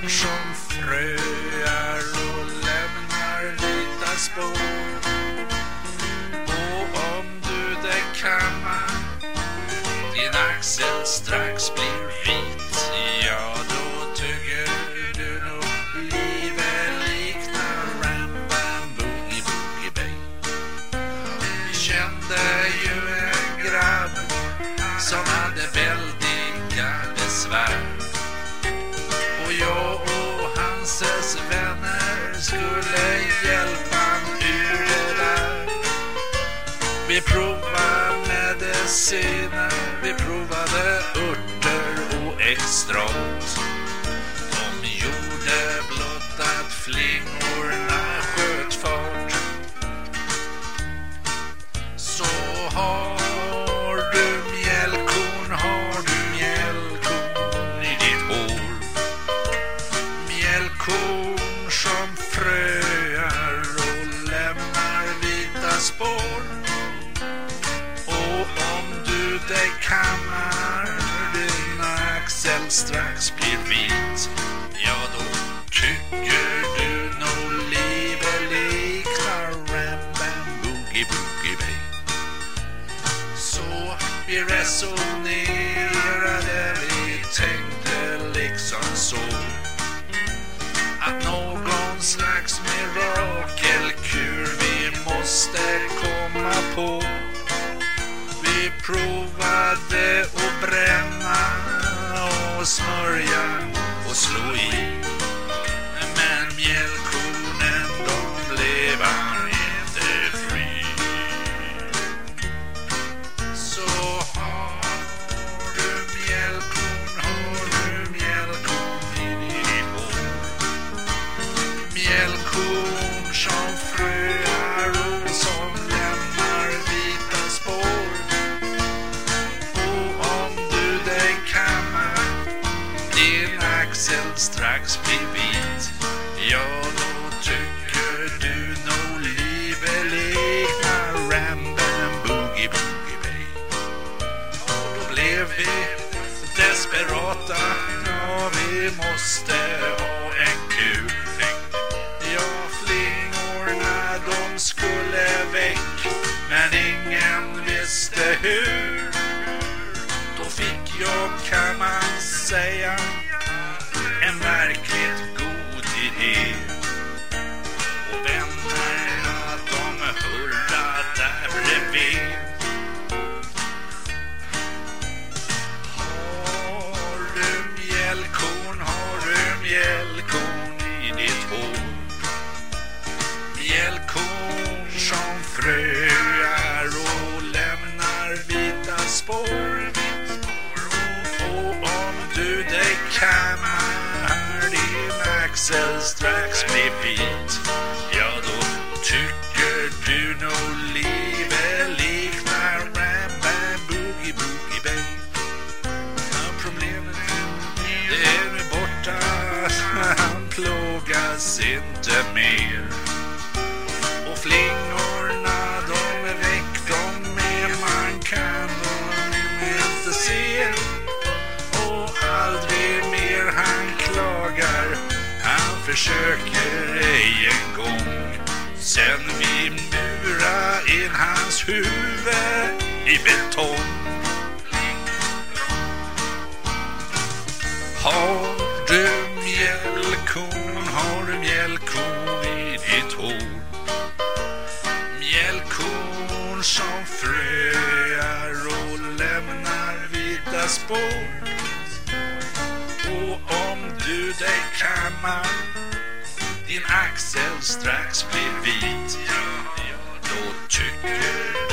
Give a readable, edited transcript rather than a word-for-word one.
som fröar och lämnar vita spår. Och om du det kammar, din axel strax blir vit, ja då tycker du nog livet liknar Ram-Bam Boogie Boogie Bay. Vi kände ju en grabb som hade väldiga besvär, och jag och hans vänner skulle hjälpa han ur det där. Vi provade mediciner, vi provade örter och extrakt. De gjorde blott att flingorna sköt fart. Så har du mjällkon i ditt hår. Mjällkon som fröar och lämnar vita spår. Och om du det kammar, din axel strax blir vit, ja då tycker du nog livet liknar Ram-Bam Boogie Boogie Bay. Så vi resonerade, vi tänkte liksom så, att någon slags mirakelkur vi måste komma på. Vi provade att bränna och smörja och slå i, men mjällkonen de blev inte fri. Så har du mjällkon i ditt hår. Mjällkon som fröar och som lämnar vita spår. Och om du det kammar, din axel strax blir vit, ja då tycker du nog livet liknar Ram-Bam Boogie Boogie Bay. Och då blev vi desperata, ja vi måste ha en kur. Ja, flingorna de skulle väck, men ingen visste hur. Då fick jag, kan man säga, en verkligt god idé. Och vännerna de hurra där bredvid. Har du mjällkon i ditt hår. Mjällkon som fröar och lämnar vita spår. Och om du det kammar, din axel strax blir vit, ja då tycker du nog livet liknar Ram-Bam Boogie Boogie Bay. Ja, problemet det är nu borta, han plågas inte mer. Och flingorna de är väck, de är man kan de inte se. Och aldrig mer han klagar, han försöker ej en gång. Sen vi mura in hans huvud i betong. Har du mjällkon i ditt hår. Mjällkon som fröar och lämnar vita spår. Och om du dig kammar, din axel strax blir vit, ja då tycker